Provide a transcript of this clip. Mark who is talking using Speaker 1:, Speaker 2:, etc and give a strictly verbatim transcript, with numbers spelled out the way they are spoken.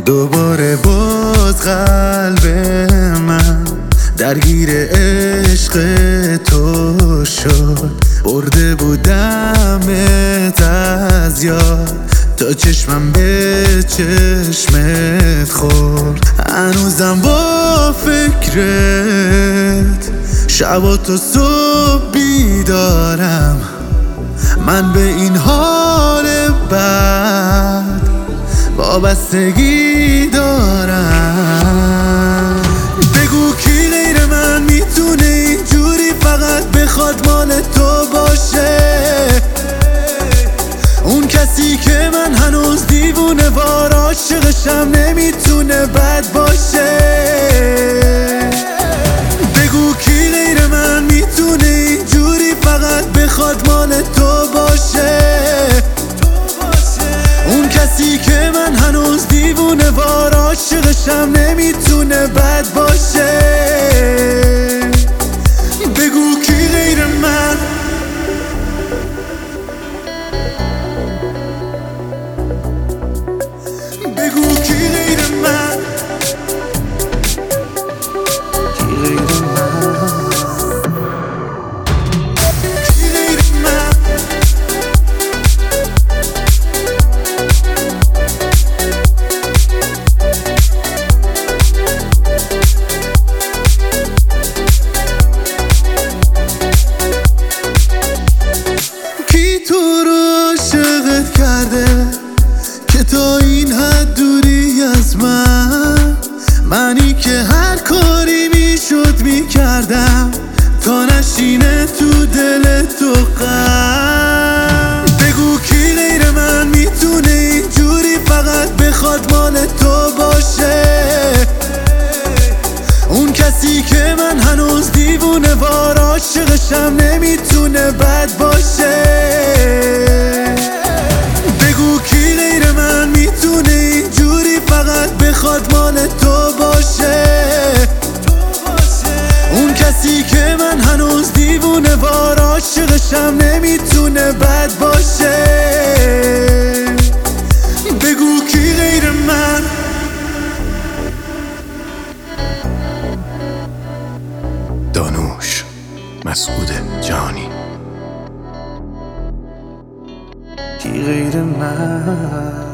Speaker 1: دوباره باز قلب من درگیر عشق تو شد. برده بودمت از یاد تا چشمم به چشمت خورد. هنوزم با فکرت شب و تا صبح بیدارم. من به این حال بد وابستگی دارم. بگو کی غیر من میتونه اینجوری فقط بخواد مال تو باشه؟ اون کسی که من هنوز دیوونه وار عاشقشم نمیتونه بد باشه. بگو کی غیر من میتونه اینجوری فقط بخواد مال تو باشه؟ اون کسی که من هنوز دیوونه وار عاشقشم نمیتونه بد باشه. بگو کی غیر من. بگو کی غیر من. کی غیر من. که تا این حد دوری از من، منی که هر کاری میشد میکردم تا نشینه تو دل تو غم. بگو کی غیر من میتونه اینجوری فقط بخواد مال تو باشه؟ اون کسی که من هنوز دیوونه وار عاشقشم نمیتونه بد باشه. بگو کی غیر من میتونه اینجوری فقط بخواد مال تو باشه؟ اون کسی که من هنوز دیوونه وار عاشقشم نمیتونه بد باشه. بگو کی غیر من.
Speaker 2: دانوش مسعود جهانی.
Speaker 1: کی غیر من.